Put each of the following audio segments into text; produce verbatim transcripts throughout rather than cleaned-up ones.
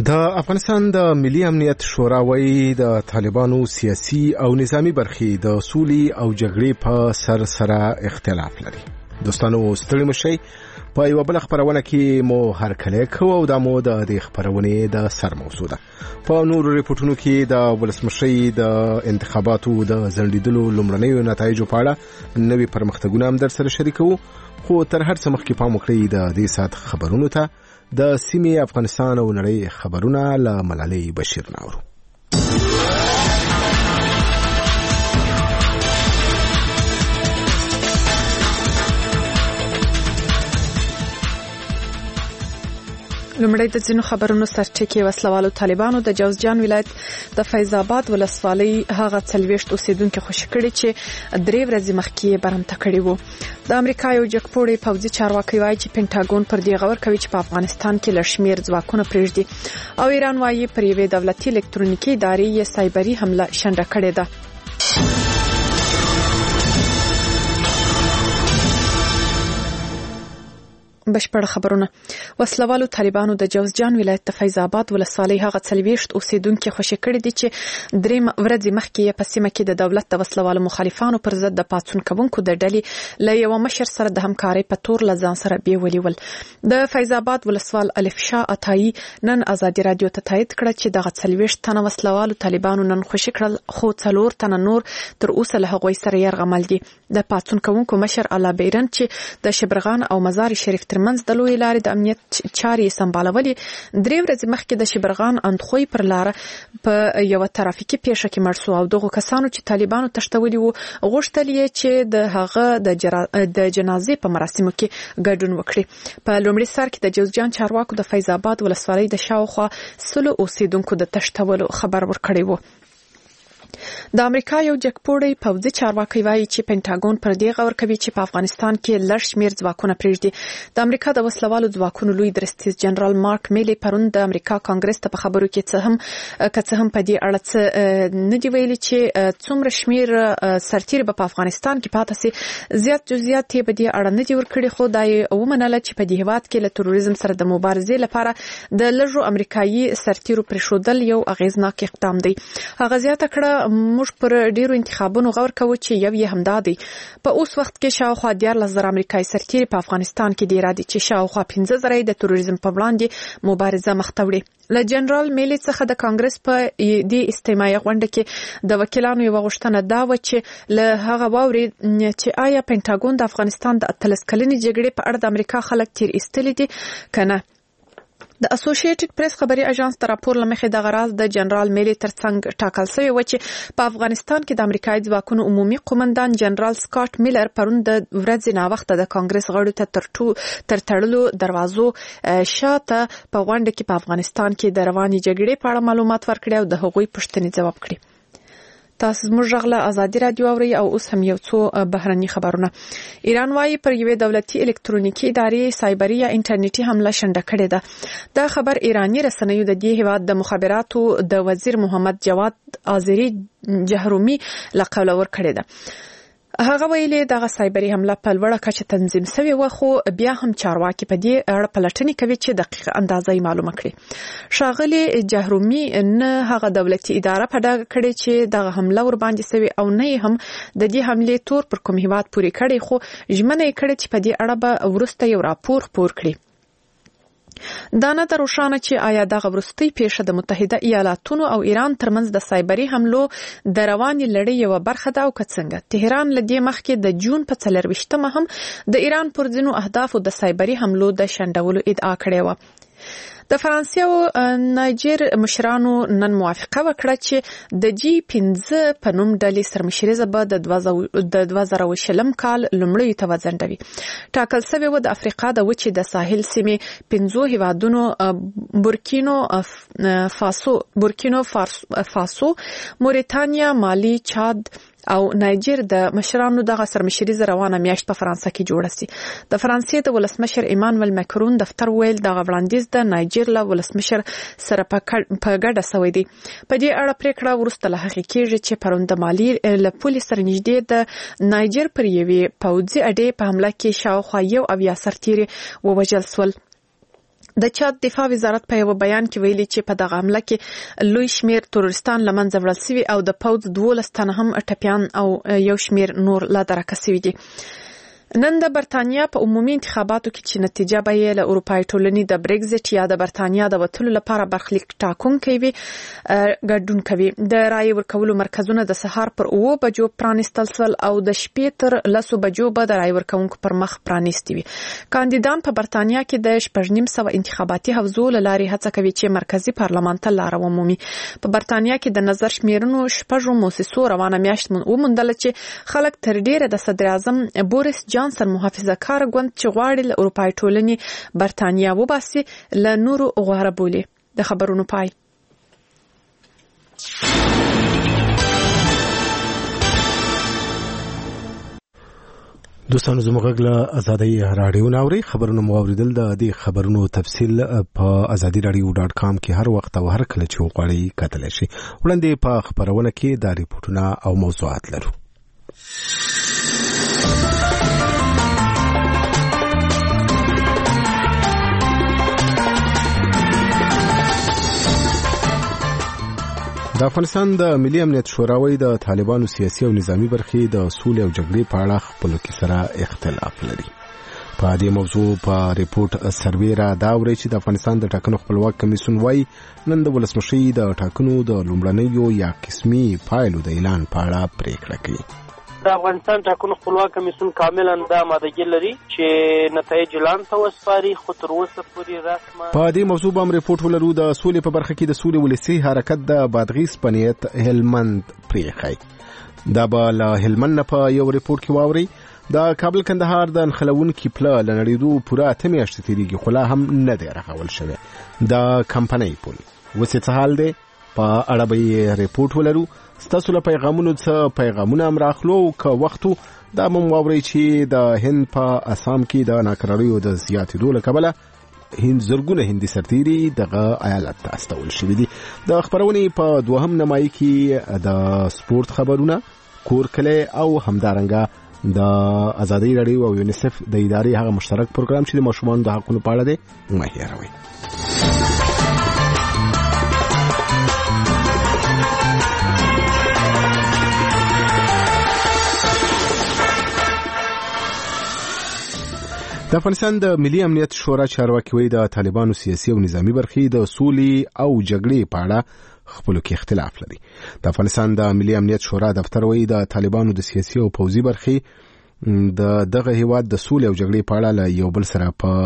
د افغانستان د ملي امنیت شورا وایي د طالبانو سیاسي او نظامی برخې د سولې او جګړې په سر سره اختلاف لري. دوستانو ستړي مشئ، په یو بل خبرونه کې مو هر کله کوو او د مو د خبرونې د سر موضوع ده. په نورو ریپورتونو کې د ولسمشي د انتخاباتو د ځنډیدلو لومړنیو نتایجو په اړه نوي پرمختګونه هم در سره شریکو، خو تر هر څه مخکې پام وکړئ د دې سات خبرونو ته. د سیمې افغانستان او نړۍ خبرونه له ملالۍ بشیر ناورو. لومړی د ځینو خبرونو سرټکی وسلوالو طالبانو د جوزجان ولایت د فیض آباد ولسوالۍ هغه څلوېښت اوسیدونکو خوشي کړي چې درې ورځې مخکې برمته کړي وو. د امریکا یو جګپوړی پوځي چارواکي وایي چې پینټاګون پر دې غور کوي چې په افغانستان کې لړشمیر ځواکونه پرېږدي، او ایران وایي پر یوې دولتي الکترونیکي ادارې یې سایبري حمله شنډه کړې ده. بشپړ خبرونه. وسلوالو طالبانو د جوزجان ولایت د فیض آباد ولسوالۍ هغه څلوېښت اوسیدونکو خوشي کړي دي چې درې ورځې مخکې په سیمه کې د دولت د وسلوالو مخالفانو پر ضد د پاڅون کوونکو د ډلې له یو مشر سره د همکارۍ په تور له ځان سره بیولي ول. د فیض آباد ولسوال الف شاه عطایی نن ازادي رادیو ته تایید کړ چې دغه څلوېښت تنه وسلوالو طالبانو نن خوشي کړل، خو څلور تنه نور تر اوسه له هغوی سره یرغمل دي. د پاڅون کوونکو مشر الله بیرن چې د شبرغان او مزار شریف ترمنځ د لوی لارې د امنیت چارې سمبالولې، درې ورځې مخکې د شبرغان اندخوی پر لار په یو ترافیکي پیښه کې مړ شو، او دغه کسانو چې طالبانو تشتولي وو غوښتل یې چې د هغه د جرا... د جنازې په مراسمو کې ګډون وکړي. په لومړي سر کې د جوزجان چارواکو د فیض آباد ولسوالۍ د شاوخوا سلو اوسیدونکو د تشتولو خبر ورکړی وو. د امریکا یو جګپوړی پوځي چارواکي وایي چې پینټاګون پر دې غور کوي چې په افغانستان کې لږ شمیر ځواکونه پرېږدي. د امریکا د وسلوالو ځواکونو لوی درستیز جنرال مارک میلی پرون د امریکا کانګرس ته په خبرو کې څه هم که څه هم په دې اړه څه نه دی ویلي چې څومره شمیر سرتیري په افغانستان کې پاتې سي. زیات جزئیات یې په دې اړه نه دی ورکړي، خو دا یې ومنله چې په دې هیواد کې له تروریزم سره د مبارزې لپاره د لږو امریکایي سرتیرو پرېښودل یو اغیزناک اقدام دی. هغه زیاته کړه موږ پر ډیرو انتخابونو غور کوو چې یو یې همدا دی. په اوس وخت کې شاوخوا دیارلس زره امریکایي سرتیري په افغانستان کې دی را دي چې شاوخوا پنځه زره د تروریزم په وړاندې مبارزه مخ ته وړي. له جنرال میلی څخه د کانګرس په دې استماعي غونډه کې د وکیلانو یو غوښتنه دا و چې له هغه واوري چې آیا پینټاګون د افغانستان د اتلس کلنې جګړې په اړه د امریکا خلک تیر ایستلي دي کنه. د اسوسییټډ پریس خبري اژانس تر راپور لمخې د غراز د جنرال میلی ترڅنګ ټاکل شوی و چې په افغانستان کې د امریکایي ځواکونو عمومي قومندان جنرال سکاټ میلر پرون د ورځې ناوخته د کانګرس غړو ته تر تر تړلو دروازو شاته په غونډه کې په افغانستان کې د رواني جګړې په اړه معلومات ورکړي او د هغوی پوښتنې ځواب کړي. تاسو زموږ غږ له ازادي رادیو اورئ، او اوس هم یو څو بهرني خبرونه. ایران وايي پر یوې دولتي الکترونیکي ادارې سایبري یا انټرنیټي حمله شنډه کړې ده. دا خبر ایرانی رسنیو د دې هیواد د مخابراتو د وزیر محمد جواد آذری جهرومی له قوله ورکړې ده. هغه ویلي دغه سایبري حمله په لوړه کچه تنظیم شوې و، خو بیا هم چارواکي په دې اړه پلټنې کوي چې دقیق اندازه یې معلومه کړي. ښاغلي جهرومی نه هغه دولتي اداره په ډاګه کړې چې دغه حمله ور باندې شوې او نه هم د دې حملې تور پر کوم هیواد پورې کړي، خو ژمنه یې کړې چې په دې اړه به وروسته یو راپور خپور کړي. دا نه ده روښانه چې آیا دغه وروستۍ پیښه د متحده ایالاتونو او ایران ترمنځ د سایبري حملو د روانې لړۍ یوه برخه ده او که څنګه. تهران له دې مخکې د جون په څلرویشتمه هم د ایران پر ځینو اهدافو د سایبري حملو د شنډولو ادعا کړې وه. د فرانسې او نایجر مشرانو نن موافقه وکړه چې د جی پنځه په نوم ډلې سرمشریزه به د دوه زره شلم کال لومړیو ته وځنډوي. ټاکل شوې وه د افریقا د وچې د ساحل سیمې پنځو هیوادونو بورکینو فاسو بورکینو فاسو موریتانیا، مالی، چاد او نایجر د مشرانو دغه سرمشریزه روانه میاشت په فرانسه کې جوړه سي. د فرانسې د ولسمشر ایمانوئل ماکرون دفتر ویل دغه وړاندیز د نایجر له ولسمشر سره په ګډه شوی دی. په دې اړه پریکړه وروسته له هغې کېږي چې پرون د مالي له پولې سره نږدې د نایجر پر یوې پوځي اډې په حمله کې شاوخوا یو اویا سرتیري ووژل شول. د چاد دفاع وزارت په یو بیان کې ویلي چې په دغه حمله کې لوی شمیر تروریستان لمنځه وړل شوي او د پوځ دولس تنه هم ټپیان او یو شمیر نور لا درکه شوي دي. نن د برتانیا په عمومي انتخاباتو کې چې نتیجه به یې له اروپای ټولنې د بریگزټ یا د برتانیا د وتلو لپاره برخلیک ټاکونکی وي ګډون کوي. د رای ورکولو مرکزونه د سهار پر اوه بجو پرانیستل شول او د شپې تر لسو بجو به د رای ورکونکو پر مخ پرانیستي وي. کاندیدان په برتانیا کې د شپږ نیم سوه انتخاباتي حوزو له لارې هڅه کوي چې مرکزی پارلمان ته لاره ومومي. په برتانیا کې د نظر شمیرنو شپږو موسسو روانه میاشت وموندله چې خلک تر ډیره د صدر اعظم بوریس جانسن محافظه کار ګوند چې غواړي له اروپای ټولنې برتانیا وباسي له نورو غواره بولي. د خبرونو پای. دوستانو زموږ غږ له ازادي رادیو ناوري خبرونه مو اوریدل. د دې خبرونو تفصیل په ازادي رادیو ډاټ کام کې هر وخت او هر کله چې وغواړئ کتلی شئ. وړاندې په خبرونه کې دا ریپورتونه او موضوعات لرو. د افغانستان د ملي امنیت شوراوی د طالبانو سیاسي او نظامی برخې د سولې او جګړې په اړه خپلو کې سره اختلاف لري. په دې موضوع په ریپورت سروې را دا وری چې د افغانستان د ټاکنو خپلواک کمیسیون وايي نن د ولسمشي د ټاکنو د لومړنیو یا قسمي پایلو د اعلان په اړه پریکړه کوي. د افغانستان ټاکنو خپلواک کمیسیون کاملا د مادهګي لري چې نتایج اعلان ته وسپاري، خو تر اوسه پورې رسمه. په دې موضوع باندې ریپورت ولرو. د سولې په برخه کې د سولې ولسی حرکت د بادغیس پنیت هلمند پریخي. دا به له هلمند په یو ریپورت کې واوري. د کابل کندهار د انخلون کې پلا لنړیدو پوره اته میاشتې تیریږي خو لا هم نه دی رغول شوی. د کمپنۍ پول وسې څه حال دی په اړه به ریپورت ولرو. ستاسو له پیغامونو څخه پیغامونه هم راخلو که وختو دا مو واورئ چې د هند په اسام کې د ناکراریو د زیاتېدو له کبله هند زرګونه هندي سرتیري دغه ایالت ته استول شوي دي. د خبرونې په دوهم نمایي کې د سپورت خبرونه، کور کلی او همدارنګه د ازادي رادیو او یونیسف د ادارې هغه مشترک پروګرام چې د ماشومانو د حقونو په اړه دی مه هېروئ. د افغانستان د ملي امنیت شورا چارواکي وایي د طالبانو سیاسي او نظامی برخې د سولې او جګړې په اړه خپلو کې اختلاف لري. د افغانستان د ملي امنیت شورا دفتر وایي د طالبانو د سیاسي او پوځي برخې د دغه هیواد د سولې او جګړې په اړه له یو بل سره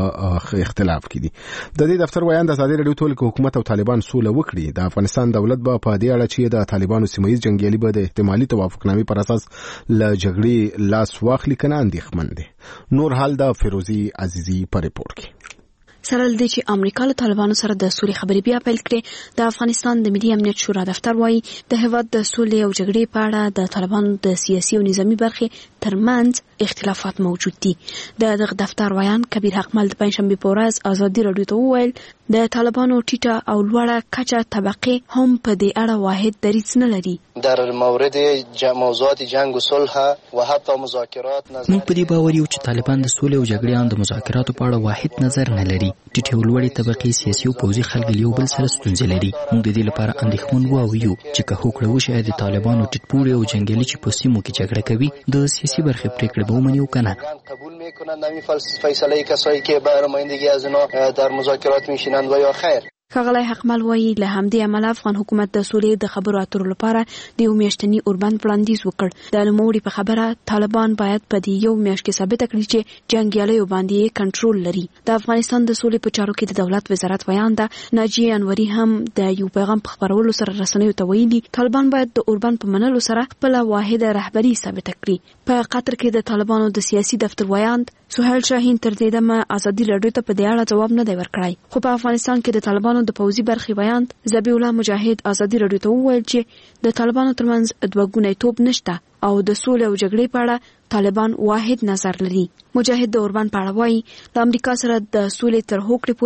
په اختلاف کې دي. د دې دفتر وایي د ازادي رادیو ټول حکومت او طالبان سوله وکړي. د افغانستان دولت به په دې اړه چې د طالبانو سیمایي جنگیالي به د احتمالي توافقنامې پر اساس له جګړې لاس واخلي کنه اندېښمن دي. نور حال د فیروزي عزیزي په ریپورت کې. سره لدې چې امریکا له طالبانو سره د سولې خبرې بیا پیل کړې، د افغانستان د ملي امنیت شورا دفتر وایي د هیواد د سولې او جګړې په اړه د طالبانو د سیاسي او نظامی برخې ترمنځ اختلافات موجود دي. د دغه دفتر وایان کبیر حقمل د پنځشنبې په ورځ ازادي رادیو ته وویل د طالبانو ټیټه او لوړه کچه طبقې هم په دې اړه واحد دریځ نه لري. در مورد موضوعات جنگ و صلح و حتی مذاکرات نظر موږ په دې باور یو چې طالبان د سولې او جګړې او د مذاکراتو په اړه واحد نظر نه لري. ټیټې او لوړې طبقې سیاسي او پوځي خلک یو بل سره ستونزې لري. موږ د دې لپاره اندېښمن وو او یو چې که هوکړه وشي د طالبانو ټیټپوړي او جنګیالي چې په سیمو کې جګړه کوي د سیاسي برخې پریکړه به ومني او کنه قبول میکنند همین فیصله کسایی که به نمایندگی از اینا در مذاکرات میشینند و یا خیر. ښاغلی حقمل وایي له همدې امله افغان حکومت د سولې د خبرو اترو لپاره د یو میاشتني اوربند وړاندیز وکړ. د نوموړي په خبره طالبان باید په دې یو میاشت کې ثابته کړي چې جنګیالیو باندې کنټرول لري. د افغانستان د سولې په چارو کې د دولت وزارت ویانده ناجیه انوري هم د یو پیغام په خبرولو سره رسنیو ته ویلي طالبان باید د اوربند په منلو سره خپله واحده رهبري ثابته کړي. په قطر کې د طالبانو د سیاسي دفتر ویاند سهیل شاهین تر دې دمه ازادي رادیو ته په دې اړه جواب نه دی ورکړی. خو په افغانستان کې د طالبانو د پوځي برخې ویاند ذبیح الله مجاهد ازادي رادیو ته وویل چې د طالبانو ترمنځ دوه ګونی توب نشته او د سولې او جګړې په اړه طالبان واحد نظر لري. مجاهد د اوربند په اړه وایي د امریکا سره د سولې تر هوکړې پورې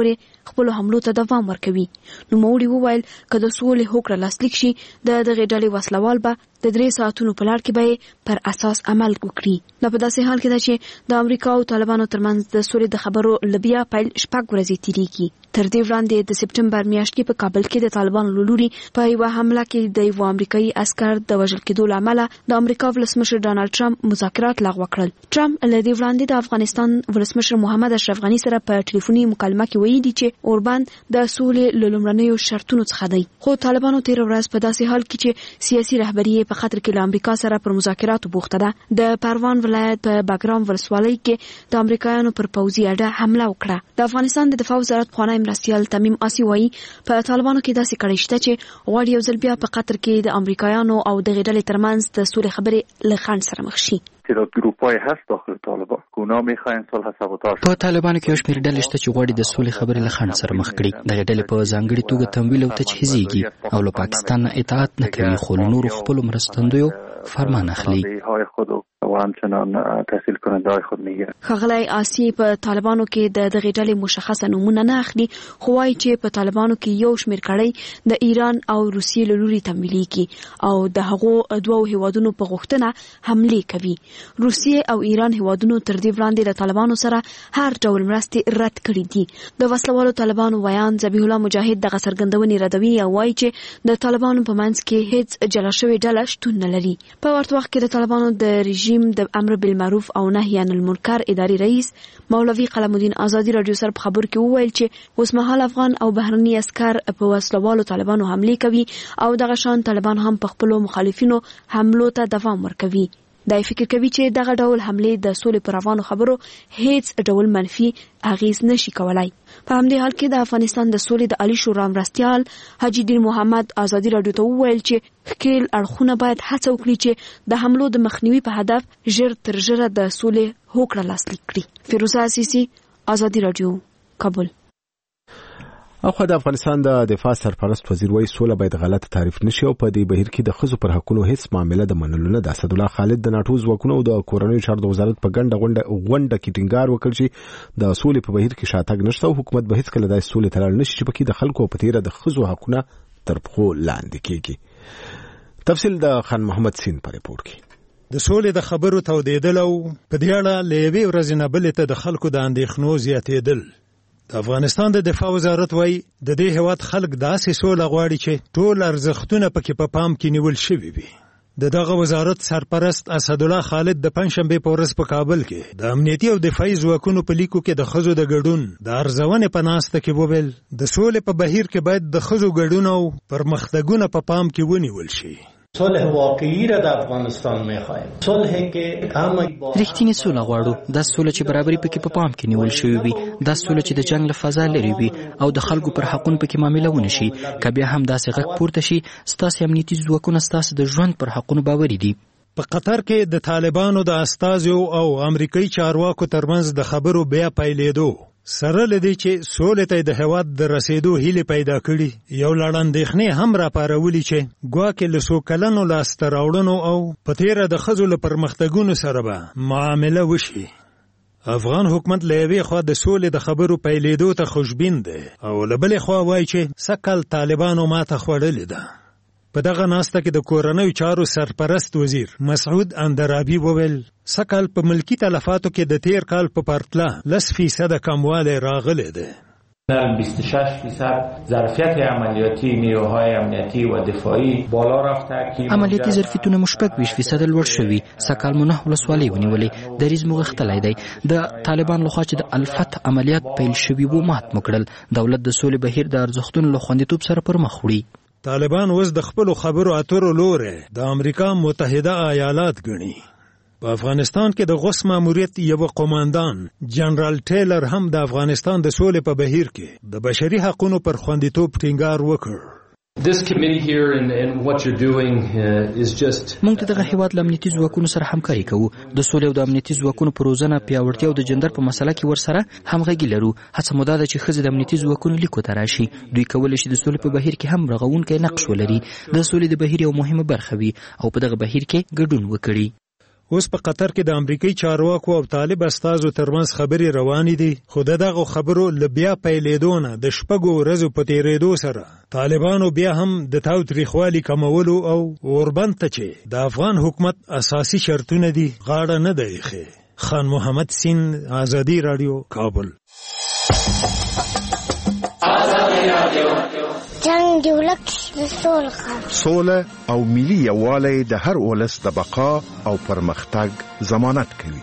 خپل حملو ته دوام ورکوي. نو موري وویل که د سولې هوکړه لاسلیک شي د دغه ډلې وسلوال به د درې ساعتونو په لړ کې به پر اساس عمل وکړي. دا په داسې حال کې ده چې د امریکا او طالبانو ترمنځ د سولې د خبرو لبیا پیل شپږ ورځې تیریږي. تر دې وړاندې د سپټمبر میاشت کې په کابل کې د طالبانو له لوري په یوه حمله کې د یو امریکایي عسکر د وژل کېدو له امله د امریکا ولسمشر ډانلډ ټرمپ مذاکرات لغوه کړل. ټرمپ له دې وړاندې د افغانستان ولسمشر محمد اشرف غني سره په ټلیفوني مکالمه کې ویلي چې اوربان د سولې له لومړنیو شرطونو څخه دی. خو طالبانو تیر ورځ په داسې حال کې چې سیاسي رهبري په خطر کې له امریکا سره پر مذاکراتو بوخته ده د پروان ولایت په باګرام ولسوالۍ کې د امریکایانو پر پوځي اډه حمله وکړه. د افغانستان د دفاع وزارت خوانی مرستیال تمیم آسی وایي په طالبانو کې داسې کړی شته چې غواړي یو ځل بیا په قطر کې د امریکایانو او د غډلې ترمنځ د سولې خبرې له خنډ سره مخ شي. تعداد گروپ‌های هست داخل طالبان که اونا می‌خواهند صلح سابوتاژ. په طالبانو کې یو شمېر ډلې شته چې غواړي د سولې خبرې له خنډ سره مخ کړي. دغه ډلې په ځانګړي توګه تمویل او تجهیزېږي او له پاکستان نه اطاعت نه کوي خو له نورو خپلو مرستندویو فرمان اخلي. و همچنان تحصیل کننده های خود میگیرن. ښاغلی آسی په طالبانو کې د دغه ډلې مشخصه نومونه نه اخلي خو وايي چې په طالبانو کې یو شمېر کړۍ د ایران او روسیې له لوري تمویلېږي او د هغو دوو هیوادونو په غوښتنه حملې کوي. روسیې او ایران هیوادونو تر دې وړاندې د طالبانو سره هر ډول مرستې رد کړي دي. د وسلوالو طالبانو ویان ذبیح الله مجاهد دغه څرګندونې ردوي او وايي چې د طالبانو په منځ کې هیڅ جلا شوې ډله شتون نه لري. په ورته وخت کې د طالبانو د رژیم د امر بالمعروف او نهي عن المنکر اداري رئیس مولوي قلم الدین آزادي رادیو سره په خبر کې وویل چې اوس مهال افغان او بهرني عسكر په وسلوالو طالبانو حمله کوي او دغه شان طالبان هم په خپل مخالفینو حملو ته دوام ورکوي. دا فکر کوي چې دغه ډول حمله د سولې پر روانو خبرو هیڅ ډول منفي اغیز نشي کولای. په همدې حال کې د افغانستان د سولې د عالی شورا مرستیال حاجی دین محمد آزادي رادیو ته وویل چې ښکیل اړخونه باید هڅه وکړي چې د حملو د مخنیوي په هدف ژر تر ژره د سولې هوکړه لاسلیک کړي. فیروزه عزیزي، آزادي رادیو، کابل. اخو د افغانستان د دفاع سرپرست وزیر وایي سوله باید غلط تعریف نشي او په دې بهیر کې د ښځو پر حقوقو هیڅ معامله د منلو نه ده. اسد الله خالد د ناټو ځواکونو او د کورنیو چارو د وزارت په ګڼه غونډه غونډه کې ټینګار وکړ چې د سولې په بهیر کې شاتګ نشته او حکومت به هیڅ کله د سولې تړل نشي چې پکې د خلکو په تیره د ښځو حقوقونه تر پښو لاندې کیږي. تفصیل د خان محمد سین په ریپورت کې. د سولې د خبرو تودېدل او په دې اړه له یوې ورځې نه بلې ته د خلکو د اندېښنو زیاتېدل. د افغانستان د دفاع وزارت وایي د دې هیواد خلک داسې سوله غواړي چې ټول ارزښتونه پکې په پام کې نیول شوي وي. د دغه وزارت سرپرست اسد الله خالد د پنځشنبې په ورځ په کابل کې د امنیتي او دفاعي ځواکونو په لیکو کې د ښځو د ګډون د ارزونې په ناسته کې وویل د سولې په بهیر کې باید د ښځو ګډون او پرمختګونه په پام کې ونیول شي. صلح واقعی را در افغانستان می‌خواهیم. صلحی که همه رښتینی سوله غواړو. دا سوله چې برابري پکې په پام کې نیول شوی وي، دا سوله چې د جنگ له فضا لري وي او د خلکو پر حقوقو پکې معامله ونه شي. که بیا هم داسې غږ پورته شي ستاسو امنیتي ځواکونه ستاسو د ژوند پر حقوقو باوري دي. په قطر کې د طالبانو د استازو او امریکایي چارواکو ترمنځ د خبرو بیا پیلېدو سره لدی چې سولې ته د هیواد د رسیدو هیله پیدا کړي یو لړندېخنې هم را پارولي چې ګواکې له څو کلونو لاسته راوړنو او په تیره د ښځو له پرمختګونو سره به معامله وشي. افغان حکومت له یوې خوا د سولې د خبرو پیلېدو ته خوشبین دی او له بلې خوا وایي چې سږ طالبانو ماته خوړلې ده. په دغه ناسته کې د کورنیو چارو سرپرست وزیر مسعود اندرابي وویل سږ په ملکی تلفاتو کې د تیر کال په پرتله لس فیصده کموالی راغلی دی. در بیست و شش فیصد ظرفیت عملیاتی نیروهای امنیتی و دفاعی بالا رفته که عملیاتی ظرفیتونه مشبک بیست فیصد لوړ شوي. سږ کال مو نه ولسوالۍ ونیولې. دریځ مو غښتلی دی. د طالبان لخوا چې د الفت عملیات پیل شوي وو مات مو کړل. دولت د سولې بهیر د ارزښتونو له خوندیتوب سره پر مخ وړي. طالبان اوس د خپلو خبرو اترو لوري د امریکا متحده ایالات ګڼي. په افغانستان کې د غوث ماموریت یو قوماندان جنرال ټیلر هم د افغانستان د سولې په بهیر کې د بشري حقوقو پر خوندیتوب ټینګار وکړ. This committee here and, and what you're doing uh, is just موږ دغه هیواد له امنیتي ځواکونو سره همکاري کوو. د سولې او د امنیتي ځواکونو په روزنه پیاوړتیا او د جندر په مسله کې ورسره همغږي لرو. هڅه مو دا ده چې ښځې د امنیتي ځواکونو لیکو ته راشي. دوی کولی شي د سولې په بهیر کې هم رغونکی نقش ولري. د سولې د بهیر یو مهمه برخه وي او په دغه بهیر کې ګډون وکړي. اوس په قطر کې د امریکای چارواکو او طالب استازو ترمنځ خبرې روانې دي، خو دغه خبرو لبیا پیلېدو نه د شپږو ورځو په تېرېدو سره طالبانو بیا هم د تاوتریخوالي کمولو او اوربند ته چې د افغان حکومت اساسي شرطونه دي غاړه نه دی ایښې. خان محمد سین، آزادي رادیو، کابل. جنگ دی ولک د سول خبر سوله او ملي یووالی د هر ولس د بقا او پرمختګ ضمانت کوي.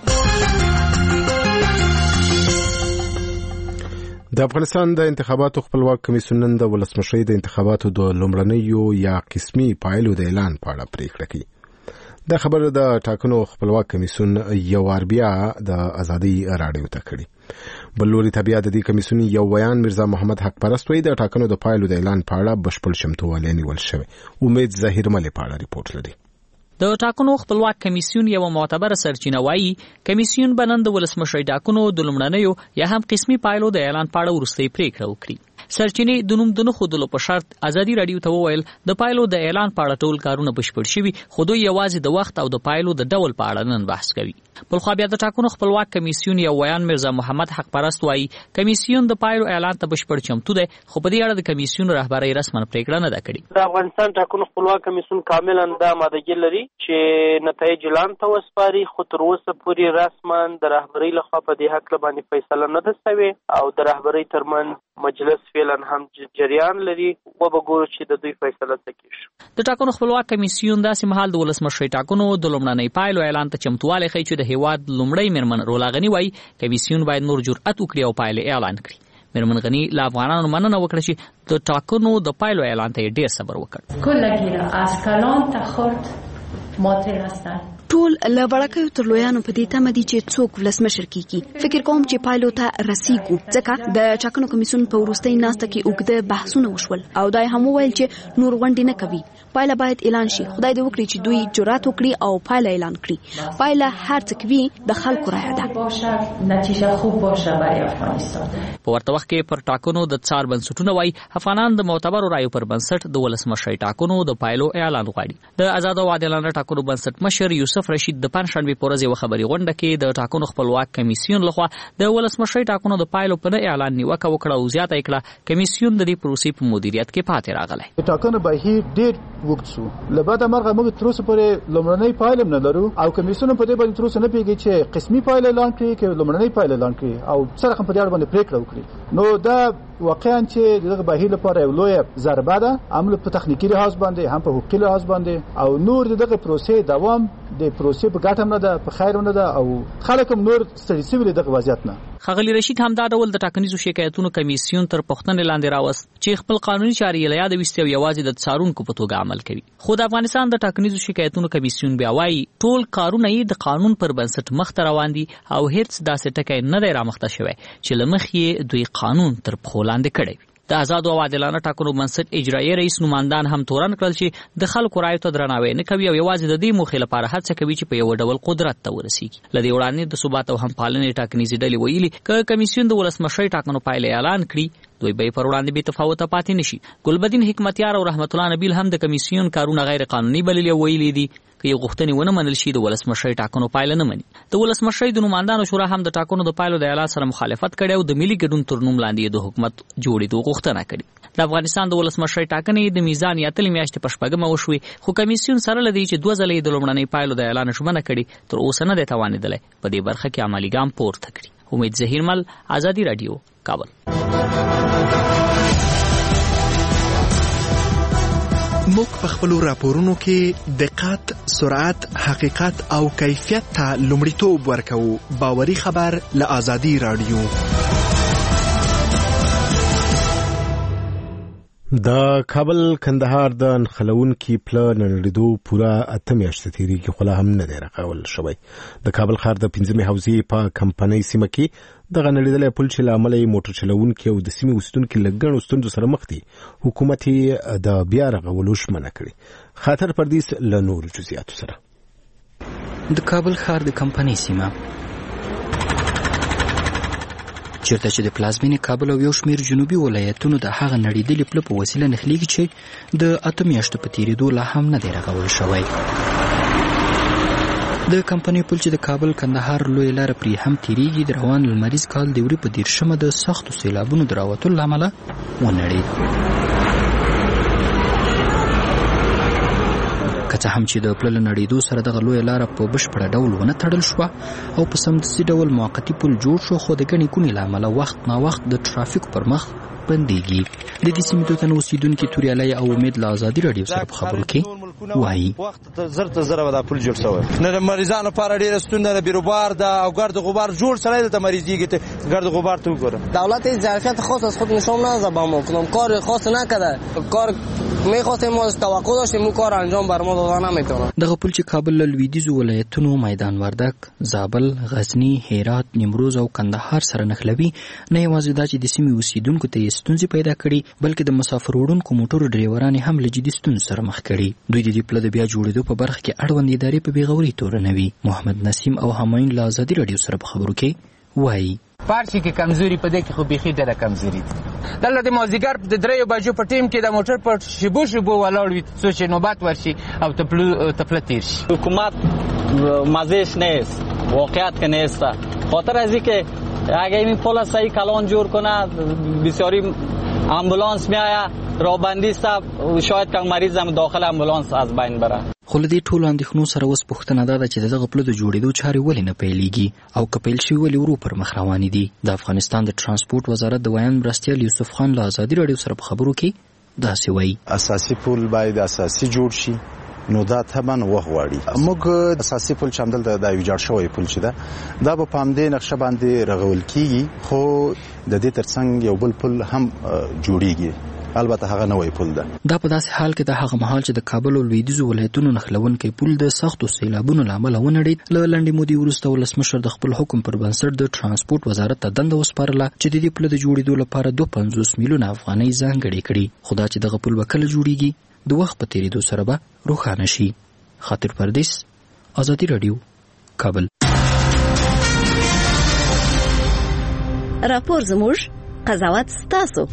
د افغانستان د انتخاباتو خپلواک کمیسیون نن د ولسمشرۍ د انتخاباتو د لومړنیو یا قسمي پایلو د اعلان په اړه پریکړه کوي. دا خبره د ټاکنو خپلواک کمیسیون یو وار بیا د ازادي رادیو ته کړي. بلوري طبيعه د دې کمیسیون یو ویان میرزا محمد حق پرست وی د ټاکنو د پایلو د اعلان په اړه بشپړ شمتووالی نیول شوی. امید ظاهر ملي په اړه ریپورت لري. د ټاکنو خپلواک کمیسیون یو معتبر سرچینه وایي کمیسیون بنند ولسمشرۍ ټاکنو د لومړنیو یا هم قسمي پایلو د اعلان په اړه وروستۍ پریکړه وکړي. سرچینې د نوم د نه ښودلو په شرط ازادي رادیو ته وویل د پایلو د اعلان په اړه ټول کارونه بشپړ شوي، خو دوی یوازې د وخت او د پایلو د ډول په اړه نن بحث کوي. بلخوا بیا د ټاکنو خپلواک کمیسیون یو ویان میرزا محمد حق پرست وایي کمیسیون د پایلو اعلان ته بشپړ چمتو دی، خو په دې اړه د کمیسیون رهبرۍ رسما پریکړه نه ده کړې. د افغانستان ټاکنو خپلواک کمیسیون کاملا دا مادهګي لري چې نتایج اعلان ته وسپاري، خو تر اوسه پورې رسما د رهبرۍ لخوا په دې حق باندې فیصله نه ده شوې او د رهبرۍ ترمنځ مجلس فعلا هم جریان لري. و به ګورو چې د دوی فیصله څه کیږي. د ټاکنو خپلواک کمیسیون داسې مهال د ولسمشرۍ ټاکنو د لومړنۍ پایلو اعلان ته چمتووالی ښیي چې د هیواد لومړی میرمن رولا غني وایي کمیسیون باید نور جرأت وکړي او پایلې اعلان کړي. میرمن غني له افغانانو مننه وکړه چې د ټاکنو د پایلو اعلان ته ډیر صبر وکړ. کلگی از کلان تا خورد ماتر هستند. ټول له وړکیو تر لویانو په دې تمه دي چې څوک ولسمشر کیږي. فکر کوم چې پایلو ته رسیږو، ځکه د ټاکنو کمیسیون په وروستۍ ناسته کې اوږده بحثونه وشول او دا هم وویل چې نور غونډې نه کوي. پایله باید اعلان شي. خدای دې وکړي چې دوی جرأت وکړي او پایله اعلان کړي. پایله هر څه کوي د خلکو رایه ده. نتیجه خوب باشه برای افغانستان. په ورته وخت کې پر ټاکنو د څار بنسټونه وایي افغانان د معتبرو رایو پر بنسټ د ولسمشرۍ ټاکنو د پایلو اعلان غواړي. د آزاد او عادلانه ټاکنو بنسټ مشر یوسف رشید د پنځشنبه په ورځ یو خبري غونډه کې د ټاکنو خپلواک کمیسیون لخوا د ولسمشرۍ ټاکنو د پایلو په اعلان نیوکه وکړه او زیاته کړه کمیسیون د دې پروسې په مدیریت کې پاتې راغلی. ټاکنو بهیر ډیر وخت شو، لباده مرغه موږ تر اوسه پورې لومړنۍ پایله نه لرو او کمیسیون په دې باندې تر اوسه نه پیږي چې قسمي پایله اعلان کړي کې لومړنۍ پایله اعلان کړي او سره هم په دې باندې پریکړه وکړي. نو دا واقعا چې دغه بهیر لپاره یو لوی ضربه ده، هم په تخنیکی لحاظ باندې هم په حقوقي لحاظ باندې او نور دغه پروسې دوام د پروسې په ګټه نه ده، په خیر نه ده او خلک هم نور ستړي شوي دغه وضعیت نه. ښاغلي رشید هم دا ډول د ټاکنیزو شکایتونو کمیسیون تر پوښتنې لاندې راوست چې خپل قانوني چارې له یاده ویستي او یوازې د څارونکو په توګه عمل کوي. خو د افغانستان د ټاکنیزو شکایتونو کمیسیون بیا وایي ټول کارونه یې د قانون پر بنسټ مخته روان دي او هیڅ داسې ټکی نه دی رامخته شوی چې له مخې یې دوی قانون تر پښو لاندې کړی وي. د آزاد او عادلانه ټاکنو بنسټ اجرایي رئیس نوماندان هم تورن کړل چې د خلکو رایو ته درناوی نه کوي او یوازې د دې موخې لپاره هڅه کوي چې په یو ډول قدرت ته ورسیږي. له دې وړاندې د ثبات او همپالنې ټاکنیزې ډلې ویلي که کمیسیون د ولسمشرۍ ټاکنو پایلې اعلان کړي دوی به پر وړاندې بې تفاوته پاتې نشي. ګلبدین حکمتیار او رحمت الله نبیل هم د کمیسیون کارونه غیر قانوني بللي ویلي دي. که یو غوښتنې ونه منل شي د ولسمشرۍ ټاکنو پایله نه مني. د ولسمشرۍ د نوماندانو شورا هم د ټاکنو د پایلو د اعلان سره مخالفت کړی او د ملي ګډون تر نوم لاندې د حکومت جوړېدو غوښتنه کړې. د افغانستان د ولسمشرۍ ټاکنې د میزان یا اتلې میاشتې په شپږمه وشوې، خو کمیسیون سره له دې چې دوه ځله یې د لومړنۍ پایلو د اعلان ژمنه کړې تر اوسه نه دی توانېدلی په دې برخه کې عملي ګام پورته کړي. امید ظهیرمل، آزادي رادیو، کابل. موږ په خپلو راپورونو کې دقت، سرعت، حقیقت او کیفیت ته لومړیتوب ورکوو. باوري خبر له آزادي رادیو. د کابل کندهار د نښلونکي پله نړېدو پوره اته میاشتې تېرېږي خو لا هم نه دی رغول شوی. د کابل ښار د پنځمې حوزې په کمپنۍ سیمه کې دغه نړېدلی پل چې له امله یې موټر چلوونکي او د سیمې اوسېدونکي له ګڼو ستونزو سره مخ دي، حکومت یې د بیا رغولو ژمنه کړې. خاطر پردیس له نورو جزئیاتو سره. د کابل ښار د کمپنۍ سیمه چیرته چې د پلازمینې کابل او یو شمېر جنوبي ولایتونو د هغه نړېدلي پله په وسیله نښلېږي چې د اته میاشتو په تېرېدو لا هم نه دی رغول شوی. د کمپنۍ پل چې د کابل کندهار لوی لار پرې هم تیریږي د روان لمریز کال د وری په دیرشمه د سختو سیلابونو د راوتلو له امله ونړېد. که څه هم چې د پل له نړېدو سره دغه لویه لاره په بشپړه ډول ونه تړل شوه او په سمدستي ډول موقتي پل جوړ شو، خو د ګڼې ګوڼې له امله وخت ناوخت د ټرافیکو پر مخ بندېږي. د دې سیمې دوتن اوسېدونکي توریالی او امید له ازادي راډیو سره په خبرو کې وایي وخت زر ته زره به دا پل جوړ شوی، نه د مریضانو لپاره ډېره ستونزه ده، بیروبار ده او ګرد غبار جوړ سړی دلته مریضیږي. ته ګرد غبار ته وګوره. دولت هیچ ظرفیت خاص از خود نشان نداده به ما، کنم کار خاص نکرده، کار میخواستیم ما توقع داشتیم اون کار انجام بر ما داده نمیتونه. دغه پل چې کابل له لویدیځو ولایتونو میدان وردک، زابل، غزنی، هرات، نیمروز او کندهار سره نښلوي، نه یوازې دا چې د سیمې اوسیدونکو ته یې ستونزې پیدا کړي، بلکې د مسافر وړونکو موټرو ډریوران هم له جدي ستونزو سره مخ کړي. دوی د دې پله د بیا جوړېدو په برخه کې اړوند ادارې په بېغورۍ تورنوي. محمد نسیم او همایون له ازادي راډیو سره په خبرو کې وایي پارچې کې کمزوري په دې کې خو بیخي ډېره کمزوري ده. دلته د مازدیګر د دریو بجو په ټیم کې د موټر په شیبو شیبو ولاړ وي څو چې نوبت ورشي او تپله تیر شي. حکومت مزهش نیست، واقعیت که نیست، خاطر از اینکه اگه این پل صحیح کلان جور کنه بسیاری امبولانس میآید رابندی است، شاید که مریض هم داخل امبولانس از بین بره. خو له دې ټولو اندېښنو سره اوس پوښتنه دا ده چې د دغه پله د جوړېدو چارې ولې نه پیلېږي او که پیل شوي ولې ورو پر مخ روانې دي. د افغانستان د ټرانسپورټ وزارت د ویاند مرستیال یوسف خان له ازادي راډیو سره په خبرو کې داسې وایي اساسي پل باید اساسي جوړ شي، نو دا طبعا وخت غواړي. موږ اساسي پل چې همدلته دا ویجاړ شوی پل چې ده دا به په همدې نقشه باندې رغول کېږي، خو د دې ترڅنګ یو بل پل هم جوړېږي، البته هغه نوی پل ده. دا په داسې حال کې د هغه مهال چې د کابل او لویدیځو ولایتونو نښلونکی پل د سختو سیلابونو له امله ونړېد، له لنډې مودې وروسته ولسمشر د خپل حکم پر بنسټ د ټرانسپورټ وزارت ته دنده وسپارله چې د دې پله د جوړېدو لپاره دوه پنځوس میلیونه افغانۍ ځانګړې کړي. خو دا چې دغه پل به کله جوړېږي د وخت په تېرېدو سره به روښانه شي. خاطر پردیس، ازادي راډیو، کابل. راپور زموږ، قضاوت ستاسو.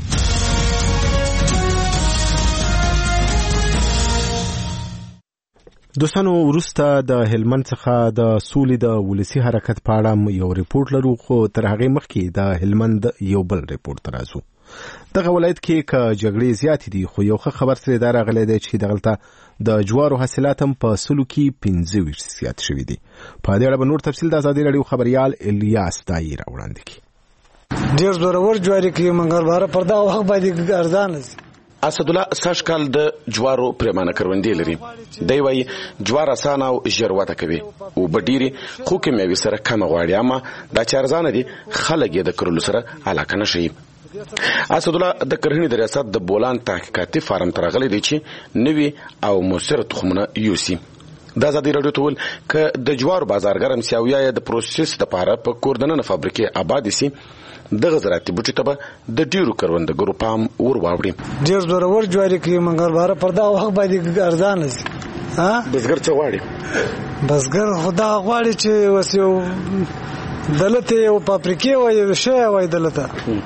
دوستانو وروسته د هلمند څخه د سولې د ولسی حرکت په اړه یو ریپورت لرو، خو تر هغې مخکې د هلمند یو بل ریپورت ته راځو. دغه ولایت کې که جګړې زیاتې دي، خو یو ښه خبر ترې دا راغلی دی چې دغلته د جوارو حاصلات هم په سلو کې پنځه ویشت زیات شوي دي. په دې اړه به نور تفصیل د ازادي راډیو خبریال الیاس دایي راوړاندې کړي. ډېر زورور جواري کې منګلواره پر دغه وخت باندې ارزانه دي. اسدالله سږ کال د جوارو پریمانه کروندې لري. دی وایي جوار اسانه او ژر وده کوي، اوبه ډېرې خو کیمیاوي سره کمه غواړي، اما دا چې ارزانه دي خلک یې د کرلو سره علاقه نه ښیي. اسدالله د کرهڼې د ریاست د بولان تحقیقاتي فارم ته راغلی دی چې نوي او مؤثره تخمونه یوسي. د ازادي راډیو ته وویل که د جوارو بازارګر هم سي او یا د پروسس دپاره په کور دننه فابریکې آبادې سي، دغه زراعتي بوټي ته به د ډېرو کروندګرو پام ور واوړي. ډېر زورور جواري کې منګلواره پر دغه وخت باندې ارزانه دي. بزګر څه غواړي؟ بزګر خو دغه غواړي چې اوس یو دلته یو فابریکې وایي شی وایي دلته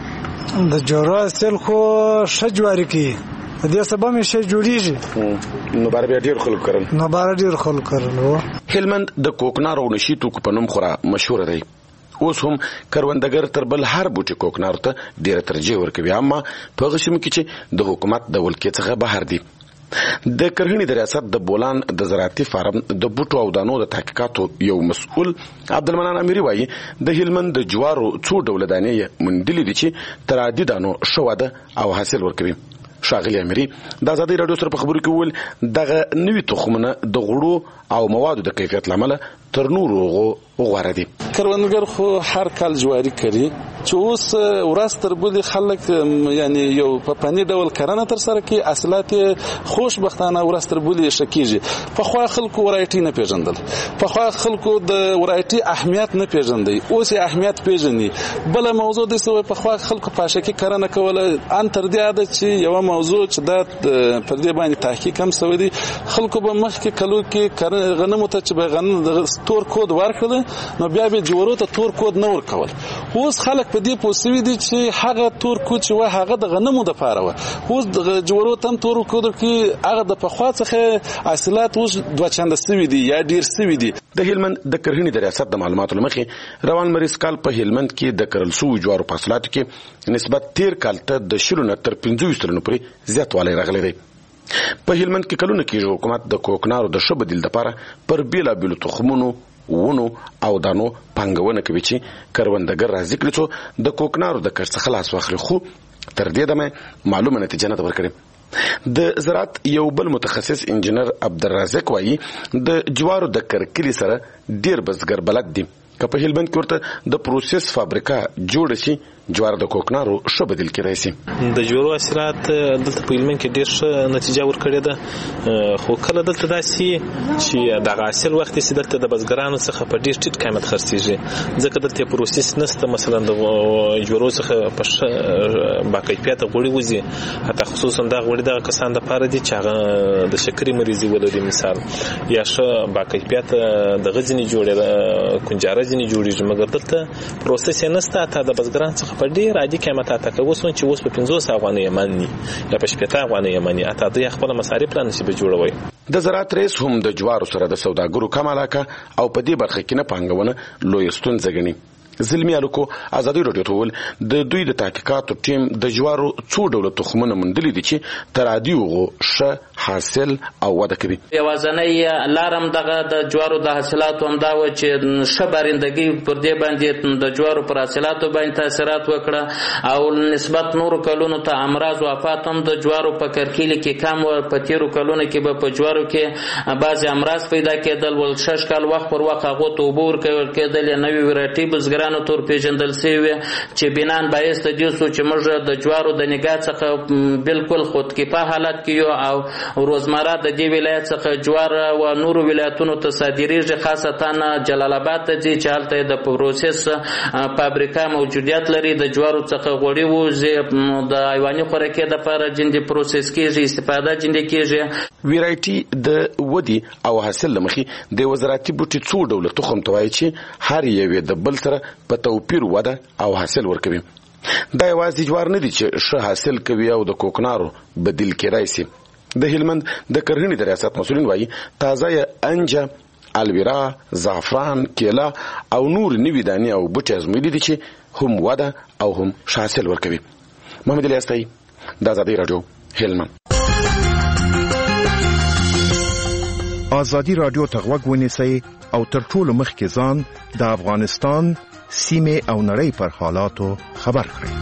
د جوارو حاصل خو ښه جواري کې د دې سبا مې شی جوړیږي، نو بار بیا ډېر خلک کرل نو بار ډېر خلک کرل. هلمند د کوکنار او نشي توکو په نوم خورا مشهور دی. اوس هم کروندګر تر بل هر بوټي کوکنارو ته ډېره ترجیح ورکوي، اما په هغه سیمو کې چې د حکومت د ولکې څخه بهر دي. د کرهڼې د ریاست د بولان د زراعتي فارم د بوټو او دانو د تحقیقاتو یو مسؤل عبدالمنان امیري وایي د هلمند د جوارو څو ډوله دانې موندلې دي چې تر عادي دانو ښه وده او حاصل ورکوي. ښاغلي امیري د ازادي راډیو سره په خبرو کې وویل دغه نوي تخمونه د غوړو او موادو د کیفیت له امله تر نورو هغو غوره دي. کروندګر خو هر کال جواري کوي چې اوس ورځ تر بلې خلک یعنی یو په فني ډول کرنه ترسره کوي، حاصلات خوشبختانه ورځ تر بلې ښه کېږي. پخوا خلکو ورایټي نه پېژندل، پخوا خلکو د ورایټي اهمیت نه پېژندی، اوس یې اهمیت پېژني. بله موضوع داسې وایي پخوا خلکو پاشکي کرنه کوله، ان تر دې عادت چې یوه موضوع چې دا پر دې باندې تحقیق هم سوی دی، خلکو به مخکې کلو کې غنمو ته چې به غنم تور کود ورکړل کړه نو بیا به جوړو ته تور کود نه ورکول. اوس خلک په دې پوه سوي دي چې هغه تور کود چې وای هغه د غنمو د پاره و، اوس د جوړو تم تور کود کې هغه د پخوا څخه حاصلات اوس دوه چنده سوي دي یا ډیر سوي دي. د هلمند د کرهڼې د ریاست د معلوماتو لمخې روان مریض کال په هلمند کې د کرل شوو جوارو په حاصلاتو کې نسبت تیر کال ته د شلو نه تر پنځه ویشت سلنو پورې زیاتوالی راغلی دی. په هلمند کې کلونه کېږي حکومت د کوکنارو د ښه بدیل دپاره پر بېلابېلو تخمونو، ونو او دانو پانګونه کوي چې کروندګر راضي کړي څو د کوکنارو د کښت څخه لاس واخلي، خو تر دې دمه معلومه نتیجه نه ده ورکړې. د زراعت یو بل متخصص انجینر عبدالرازق وایي د جوارو د کرکلي سره ډیر بزګر بلد دي. که په هلمند کې ورته د پروسس فابریکه جوړ شي جوار د کوکنارو ښه بدیل کېدای شي. د جوارو حاصلات دلته په هلمند کې ډېر ښه نتیجه ورکړې ده، خو کله دلته داسې چې دغه حاصل وخت چې دلته د بزګرانو څخه په ډېر ټیټ قیمت خرڅېږي، ځکه دلته پروسس نشته. مثلا د جوارو څخه په ښه باکیفیته غوړي وځي، حتی خصوصا دغه غوړي دغه کسان دپاره دي چې هغه د شکرې مریضي ولري مثال، یا ښه باکیفیته دغه ځینې جوړې کنجاره ځینې جوړېږي، مګر دلته پروسس یې نشته. حتی د بزګرانو څخه په ډېر عادي قیمت اته کوي چې اوس په پنځوس افغانۍ مني یا په شپږ افغانۍ مني، اته دوی خپل مصارف لا نشي جوړوي. د زراعت رئیس هم د جوارو سره د سوداګرو کم علاقه او په دې برخه کې نه پانګونه لوی ستونزه ګڼي. زلمی الکو ازادي راډیو ته ول د دوی د تحقیقاتو ټیم د جوارو څو ډول تخمونه موندلي دي چې تر عادي وغو ښه حاصل او وده کوي. یوازنۍ لارم دغه د جوارو د حاصلاتو هم دا و چې ښه بارندګي پر دې باندې د جوارو پر حاصلاتو باندې تاثیرات وکړه او نسبت نورو کلونو ته امراض او آفات هم د جوارو په کرکیلي کې کم و. په تیرو کلونو کې به په جوارو کې بعضې امراض پیدا کېدل، ول شش کال وخت پر وخت هغو ته اوبه ورکول کېدل، نوې وراټي بزګران تور پیژندل شوی چې بنان باعث د دې سو چې موږ د جوارو د نگاه څخه بالکل خودکفا حالت کې یو او روزمره د دې ولایت څخه جوار او نورو ولایتونو ته صادریږي، خاصتا جلال آباد ته چې هلته د پروسس فابریکه موجودیت لري. د جوارو څخه غوړي وځي د حیواني خوراکي لپاره جندي پروسس کېږي، استفاده جندي کېږي. ویرایټي د ودی او حاصل لمخې د وزارتي بوټي څو ډول تخم توای چې هر یو د بل سره په توپیر وده او حاصل ورکوي. دا یوازې جوار نه دي چې ښه حاصل کوي او د کوکنارو بدیل کېدای شي. د هلمند د کرهڼې د ریاست مسؤلین وایي تازه انجه، الویرا، زعفران، کیله او نور نوي دانې او بوټي ازمویلي دي چې هم وده او هم ښه حاصل ورکوي. محمد علي استایي، د ازادي راډیو، هلمند. ازادي راډیو ته غوږ ونیسئ او تر ټولو مخکې ځان د افغانستان سیمې او نړۍ پر حالاتو خبر کړئ.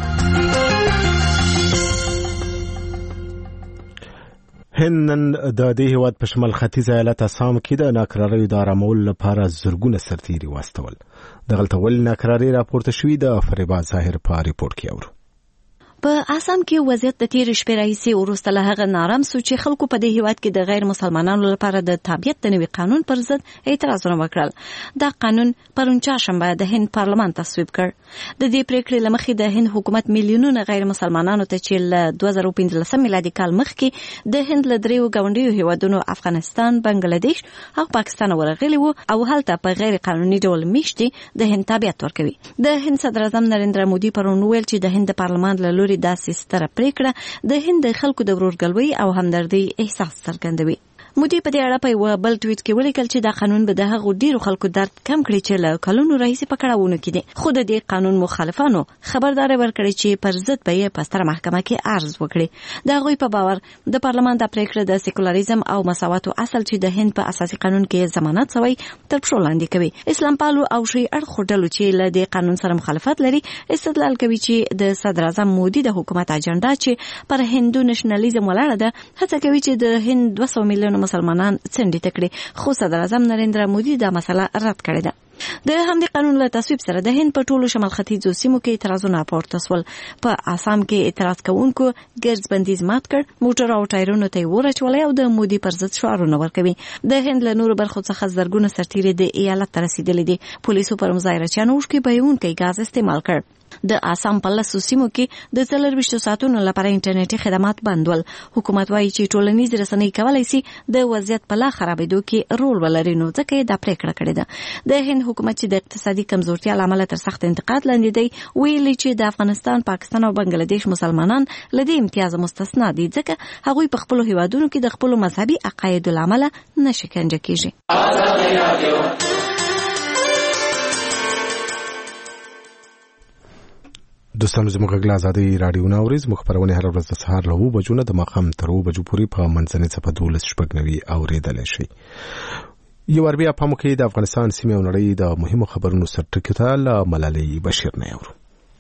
هند نن د دې هیواد په شمال ختیځ ایالت اسام کې د ناکراریو د آرامولو لپاره زرګونه سرتیري واستول. دغلته ولې ناکراري راپورته شوې د فریبا ظاهر په ریپورت کې اورو. په آسام کې وضعیت د تیر شپې راهیسې وروسته له هغه نارم سو چې خلکو په دې هیواد کې د غیر مسلمانانو لپاره د تابعیت د نوي قانون پر ضد اعتراضونه وکړل. دا قانون پرون چهارشنبه د هند پارلمان تصویب کړ. د دې پریکړې له مخې د هند حکومت میلیونونه غیر مسلمانانو ته چې له دوه زره پنځلسم میلادي کال مخکې د هند له دریو ګاونډیو هیوادونو افغانستان، بنگلاديش او پاکستان ورغلي وو او هلته په غیر قانوني ډول میشتي د هند تابعیت ورکوي. د هند صدر اعظم نریندرا مودي پرون ویل چې د هند پارلمان له لوري داسې ستره پریکړه د هند د خلکو د ورورګلوۍ او همدردۍ احساس څرګندوي. مودي په دې اړه په یو بل ټویټ کې ولیکل چې دا قانون به د هغو ډیرو خلکو درد کم کړي چې له کلونو راهیسې په کړاوونو کې دي. خو د دې قانون مخالفانو خبرداري ورکړي چې پر ضد به یې په ستره محکمه کې عرض وکړي. د هغوی په باور د پارلمان د پریکړه د سیکولریزم او مساواتو اصل چې د هند په اساسي قانون کې ضمانت شوی تر پښو لاندې کوي. اسلام پالو او شی اړخو ډلو چې له دې قانون سره مخالفت لري استدلال کوي چې د صدر اعظم مودي د حکومت اجنډا چې پر هندو نېشنلیزم ولاړه ده هڅه کوي چې د هند دوه سوه میلیونه مسلمانان څنډې تکړي. خو صدر اعظم نریندرا مودي دا مسله رد کړې ده. د همدې قانون له تصویب سره د هند په ټولو شمال ختیځو سیمو کې اعتراضونه پورته شول. په آسام کې اعتراض کوونکو ګرځ بندیز مات کړ، موټر او ټایرونو ته یې ورچولې او د مودي پر ضد شعارونه ورکوي. د هند له نورو برخو څخه زرګونه سرتیري د ایالت ته رسېدلي دي. پولیسو پر مظاهرچیانو اوښکې بهیونکی ګاز استعمال کړ. د آسام په لسو سیمو کې د څلرویشتو ساعتونو لپاره انټرنیټي خدمات بند ول. حکومت وايي چې ټولنیز رسنۍ کولی شي د وضعیت په لا خرابېدو کې رول ولري، نو ځکه یې دا پریکړه کړې ده. د هند حکومت چې د اقتصادي کمزورتیا له امله تر سخت انتقاد لاندې دی، ویلي چې د افغانستان، پاکستان او بنگلاديش مسلمانان له دې امتیاز مستثنا دي، ځکه هغوی په خپلو هیوادونو کې د خپلو مذهبي عقایدو له امله نه شکنجه کیږي. دوستانو زموږ غږ له ازادۍ راډیو نه اورئ. زموږ خپرونې هره ورځ د سهار له اوو بجو نه د ماښام تر اوو بجو پورې په منځنۍ څپه دولس شپږ نوي اورېدلی شئ. یو ور بیا په موږ د افغانستان سیمې او نړۍ د مهمو خبرونو سرټکي ته له ملالۍ بشیر نه اورو.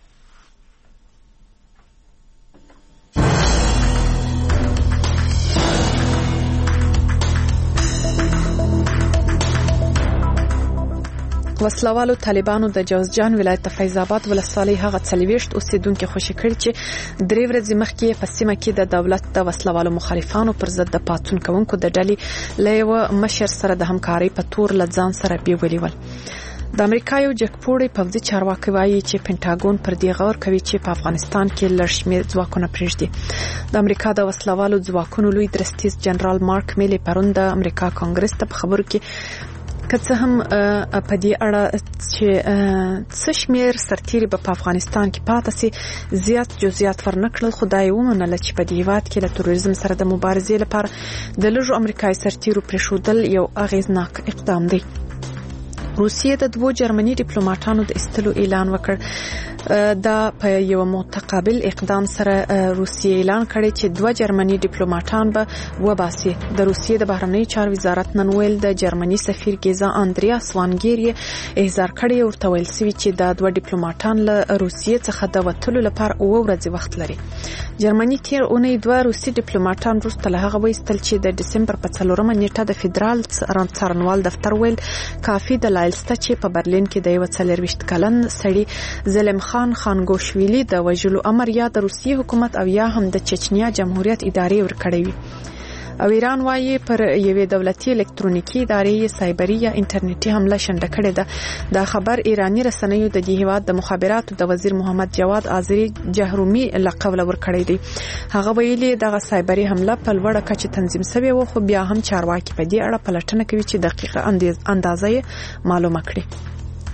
وسلوالو طالبانو د جوزجان ولایت فیض آباد ولسوالۍ هغه څلوېښت اوسیدونکو خوشي کړي چې درې ورځې مخکې په سیمه کې د دولت د وسلوالو مخالفانو پر ضد د پاڅون کوونکو د ډلې له یوه مشر سره د همکارۍ په تور له ځان سره بیولي ول. د امریکا یو جګپوړی پوځي چارواکي وایي چې پینټاګون پر دې غور کوي چې په افغانستان کې لږ شمېر ځواکونه پرېږدي. د امریکا د وسلوالو ځواکونو لوی درستیز جنرال مارک میلي پرون د امریکا کانګرس ته په خبرو کې که څه هم په دې اړه چې څه شمېر سرتیري به په افغانستان کې پاتې سي زیات جزئیات ورنکړل، خو دا یې ومنله چې په دې هېواد کې له تروریزم سره د مبارزې لپاره د لږو امریکایي سرتیرو پرېښودل یو اغېزناک اقدام دی. روسیې د دوو جرمني ډیپلوماټانو د ایستلو اعلان وکړ. دا په یو متقابل اقدام سره روسیې اعلان کړی چې دوه جرمني ډیپلوماټان به وباسي. د روسیې د بهرنیو چارو وزارت نن ویل د جرمني سفیر ګیزا اندریاس وانګیر یې احضار کړی، ورته ویل سوي چې دا دوه ډیپلوماټان له روسیې څخه د وتلو لپاره اووه ورځې وخت لري. جرمني تیر اونۍ دوه روسي ډیپلوماټان وروسته له هغه وایستل چې د ډسمبر په څلورمه نیټه د فدرال څارنوال دفتر ویل کافي دلایل شته چې په برلین کې د یو څلوېښت کلن سړي ظلم خان خانګوشویلی د وژلو امر یا د روسیې حکومت او یا هم د چچنیا جمهوریت ادارې ورکړی وي. او ایران وايي پر یوې دولتي الکترونیکي ادارې سایبري یا انټرنیټي حمله شنډه کړې ده. دا خبر ایرانی رسنیو د دې هیواد د مخابراتو د وزیر محمد جواد آذری جهرومی لقب ورکړی دی. هغه ویلي دغه سایبري حمله په لوړه کچه تنظیم شوې و، خو بیا هم چارواکي په دې اړه پلټنه کوي چې دقیقه اندازه یې معلومه کړي.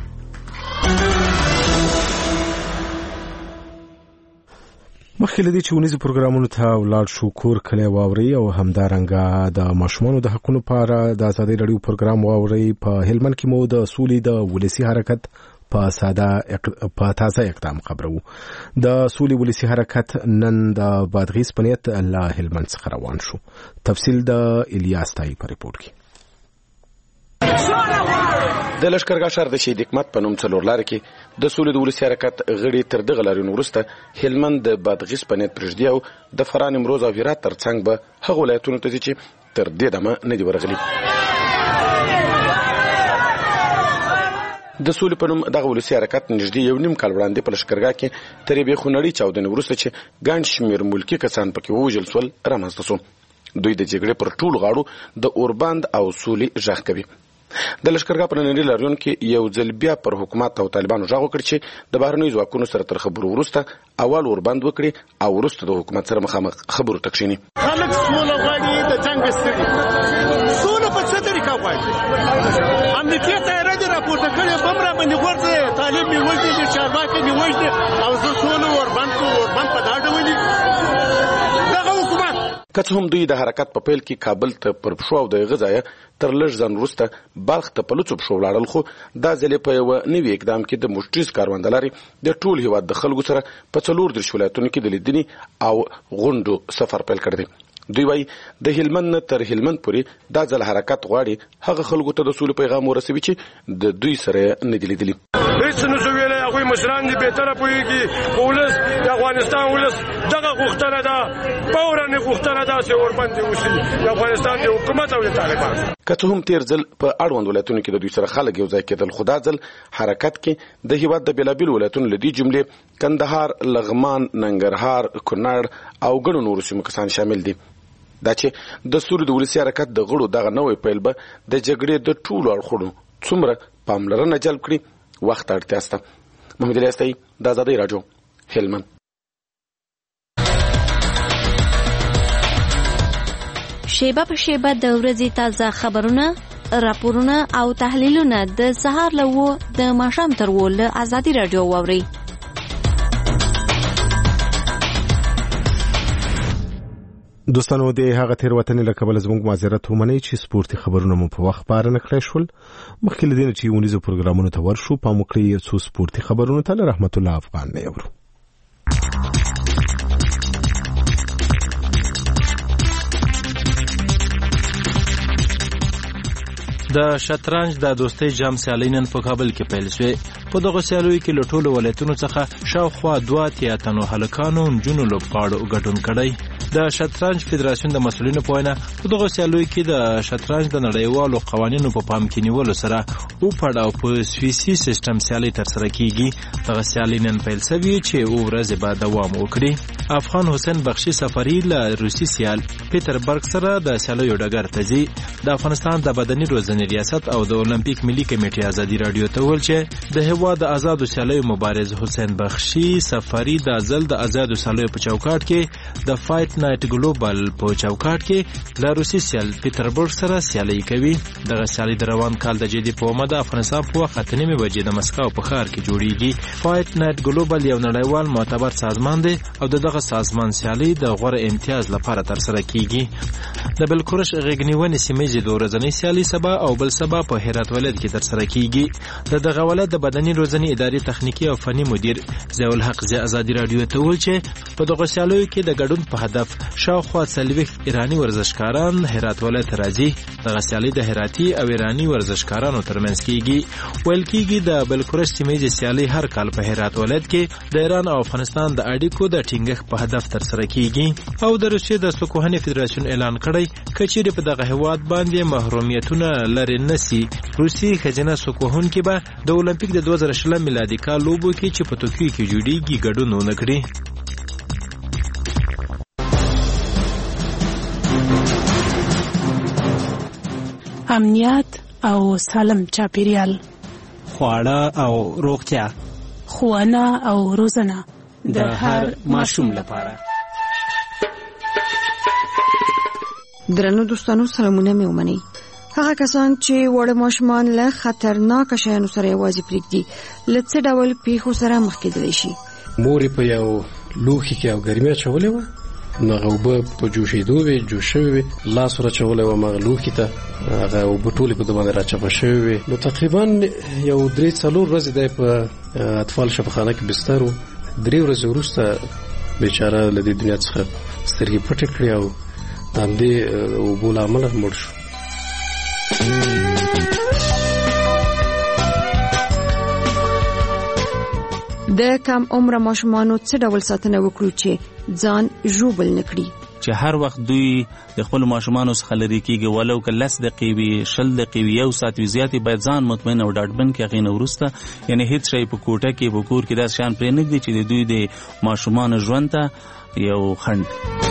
مخکې له دې چې ونیزو پروګرامونو ته ولاړ شو، کور کلی واورئ او همدارنګه د ماشومانو د حقونو په اړه د ازادۍ راډیو پروګرام واورئ. په هلمند کې مو د سولې د ولسي حرکت په ساده په تازه اقدام خبرو. د سولې ولسي حرکت نن د بادغیس په نیت له هلمند څخه روان شو. تفصیل د الیاس تای په ریپورت کې. د لشکرګاه شهر د شهید حکمت په نوم څلور لارې کې د سولې د ولسي حرکت غړي تر دغه لارې وروسته هلمند د بادغیس په نیت پرېږدي او د فراه، نیمروز او هرات تر څنګ به هغو ولایتونو ته ځي چې تر دې دمه نه دي ورغلي. د سولې په نوم دغه ولسي حرکت نږدې یو نیم کال وړاندې په لشکرګاه کې تر یوې خونړۍ چاودنې وروسته چې ګڼ شمېر ملکي کسان پکې ووژل سول رامنځته سو. دوی د جګړې پر ټولو غاړو د اوربند او سولې غږ کوي. د لشکرګاه په ننني لاریون کې یو ځل بیا پر حکومت او طالبانو غږ وکړ چې د بهرنیو ځواکونو سره تر خبرو وروسته اول اوربند وکړي او وروسته د حکومت سره مخامخ خبرو ته کښیني. خلک سوله غواړي، د جنګ ستړي سوله په څه طریقه غواړي. امنیتي تیاری دې راپورته کړی، بم را باندې غورځي، طالب مې وژني، چارواکي مې وژني او زه سوله اوربند کو اوربند په دا ډول دغه حکومت که څه هم دوی د حرکت په پیل کې کابل ته پر پښو او د هغه ځایه تر لږ ځنډ وروسته بلخ ته په لوڅو پښو ولاړل، خو دا ځل یې په یوه نوي اقدام کې د موټریز کاروان د لارې د ټول هېواد د خلکو سره په څلور دېرش ولایتونو کې د لیدنې او غونډو سفر پیل کړی دی. دوی وایي د هلمند نه تر هلمند پورې دا ځل حرکت غواړي هغه خلکو ته د سولې پیغام ورسوي چې د دوی سره یې نه دي لیدلي. هیڅ نشو ویلی، هغوی مشران دي بهتره پوهېږي. خو ولس د افغانستان ولس دغه غوښتنه ده، فوراً یې غوښتنه ده چې اوربند دې وشي د افغانستان د حکومت او د طالبان. که څه هم تیر ځل په اړوند ولایتونو کې د دوی سره خلک یو ځای کېدل، خو دا ځل حرکت کې د هېواد د بېلابېلو ولایتونو له دې جملې کندهار، لغمان، ننګرهار، کونړ او ګڼو نورو سیمو کسان شامل دي. دا چې د سولې د ولسي حرکت د غړو دغه نوی پیل به د جګړې د ټولو اړخونو څومره پاملرنه جلب کړي وخت اړتیا شته. محمد علي استای د آزادۍ راډیو هلمند. شیبه په شیبه د ورځې تازه خبرونه، راپورونه او تحلیلونه د سهار له و د ماښام تر و له آزادۍ راډیو واورئ. دوستانو د هغه تیروتنې له کبله زموږ معذرت ومنئ چې سپورتي خبرونه مو په وخت خپاره نه کړای شول. مخکې له دې نه چې ونیزو پروګرامونو ته ورشو، پام وکړئ یو څو سپورتي خبرونو ته له رحمت الله افغان نه اورو. د شطرنج د دوستۍ جام سیالۍ نن په کابل کې پیل شوې. په دغه سیالیو کې له ټولو ولایتونو څخه شاوخوا دوه اتیا تنو هلکانو نجونو لوبغاړو ګډون کړی. د شطرنج فدراسیون د مسؤلینو په وینا په دغه سیالیو کې د شطرنج د نړیوالو قوانینو په پام کې نیولو سره او پړاو په سویسي سیستم سیالۍ ترسره کیږي. دغه سیالۍ نن پیل شوې چې او ورځې به دوام وکړي. افغان حسین بخشي سفری له روسي سیال پیټربرګ سره د سیالیو ډګر ته ځي. د افغانستان د بدني روزنې ریاست او د اولمپیک ملي کمیټې ازادي رادیو ته ویل چې د هیواد د آزادو سیالیو مبارز حسین بخشي سفری د ازل د آزادو سیالیو په چوکاټ کې د فایټ نایټ ګلوبل په چوکاټ کې د روسي سیال پیټربرګ سره سیالي کوي. دغه سیالي د روان کال د جدي په مده افغانستان په وخت اتنمې بجې د مسکو په ښار کې جوړیږي. فایټ نایټ ګلوبل یو نړیوال معتبر سازمان دی او دغه سازمان سیالي د غوړه امتیاز لپاره ترسره کیږي. د بلکورش غېږنیونې سیمې د ورځنۍ سیالي سبا او بل سبا په هرات ولایت کې ترسره کیږي. د دغه ولایت د بدني روزنې ادارې تخنیکی او فني مدیر ضیاء الحق زی آزادي رادیو ته ویل چې په دغه سیالیو کې د ګډون په هدف شاوخوا څلوېښت ایراني ورزشکاران هرات ولایت راځي. دغه سیالي د هراتي او ایراني ورزشکارانو ترمنځ کیږي. ویل کیږي د بلکورش سیمې سیالي هر کال په هرات ولایت کې د ایران او افغانستان د اړیکو د ټینګښت په هدف ترسره کیږي. او د روسیې د سکوهنې فدراسیون اعلان کړی کچېرې په دغه هیواد باندې محرومیتونه لري نسی روسي خزینه سکوهونکي به د اولمپیک د دوه زره شلم میلادي کال لوبو کې چې په توکیو کې جوړیږي ګډون ونه کړي. امنیت او سالم چاپیریال، خواړه او روغتیا، ښوونه او روزنه د هر ماشوم لپاره. درنو دوستانو سلامونه مې ومنئ. هغه کسان چې وړ ماشومان له خطرناک شیانو سره یوازې پرېږدي له څه ډول پیښو سره مخ کېدلی شي. مور په یو لوښي کې او ګرمي اچولې وه، هغه اوبه په جوشېدو وې، جوش شوې وې، لاس ور اچولی وم هغه لوښي ته، هغه اوبه ټولې په ده باندې راچپه شوې وې. نو تقریبا یو درې څلور ورځې دی په اطفال شفاخانه کې بستر و. درې ورځې وروسته بیچاره له دې دنیا څخه سترګې پټې کړې او د همدې اوبو له امله مړ شو. د کم عمره ماشومانو څه ډول ساتنه وکړو چې ځان ژوبل نه کړي؟ چې هر وخت دوی د خپل ماشومانو څخه لري کېږي، ولو که لس دقیقې وي، شل دقیقې وي، یو ساعت وي، زیاتې باید ځان مطمئن او ډاډمن کړي. هغې نه وروسته یعنې هېڅ شی په کوټه کې په کور کې داسې شیان پرېنږدي چې د دوی د ماشومانو ژوند ته یو خنډ